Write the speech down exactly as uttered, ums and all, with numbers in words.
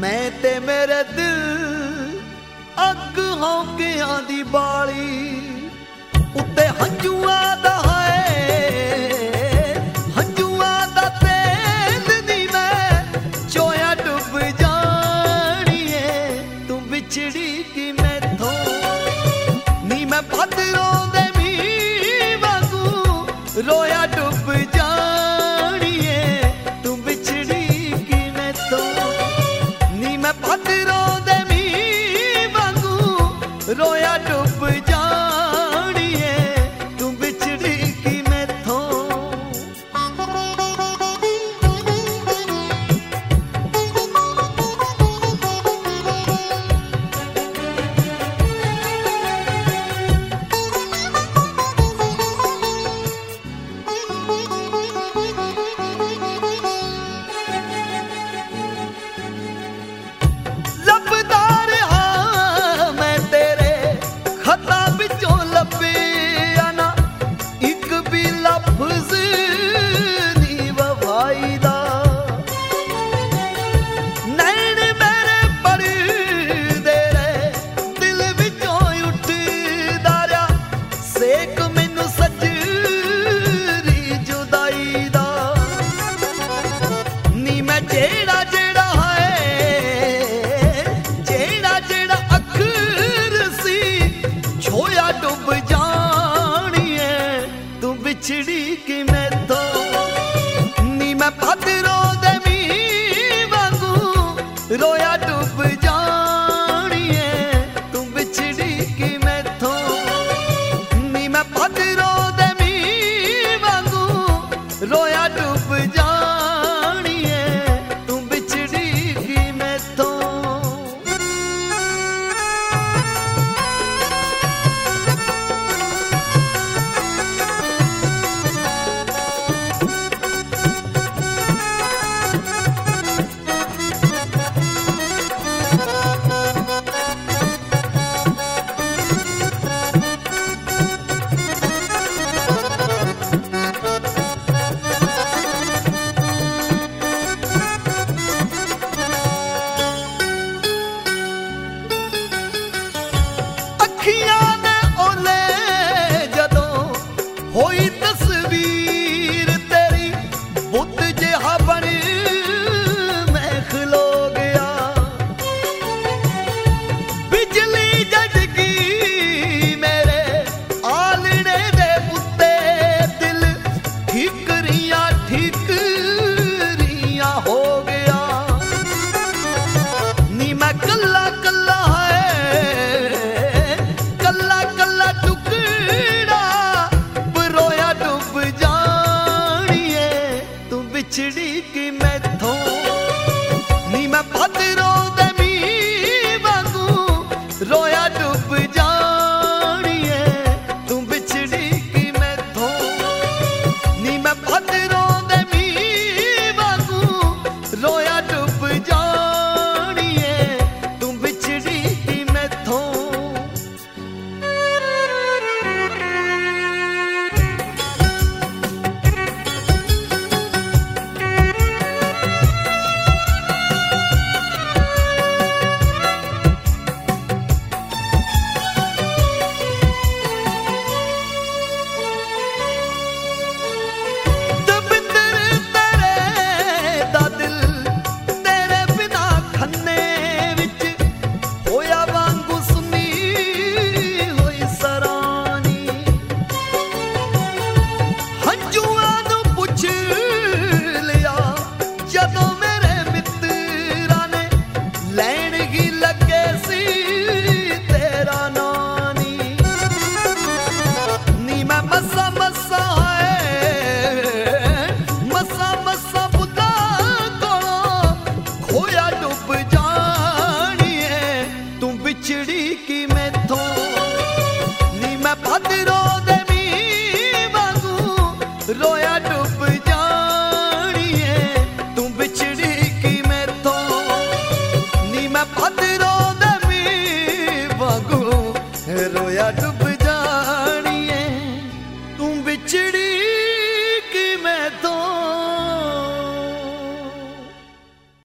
मैं ते मेरे दिल अग हौकियां दी बाली उत्ते हंजुआं दा है हंजुआं दा तेल नी मैं चोया डुब जानिए तू बिछड़ी की मैथों नी मैं भद्रों दे मीं वांगू रोया डुब जानिए तू बिछड़ी की मैथों नी मैं भद्रों दे मीं वांगू रोया डुब जानिए तू बिछड़ी की मैथों बिछड़ी की मैथों नी मैं भद्रों दे मीं वांगू रोया डुब जानिए तू बिछड़ी की मैथों नी मैं भद्रों दे मीं वांगू रोया डुब जानिए तू बिछड़ी की मैथों होई तस्वीर तेरी बुत जिहा बन मैं खलो गया बिजली जड़गी मेरे आलने दे उत्ते दिल ठिकरियां ठिकरियां हो गया नी मैं कल्ला कल्ला है कल्ला कल्ला टुकड़ा बिछड़ी की मैथों नी मैं भद्रों दे मीं वांगू रोया डुब जानिए तू बिछड़ी की मैथों नी मैं भद्रों दे मीं वांगू रोया डुब जानिए तू बिछड़ी की मैथों बिछड़ी की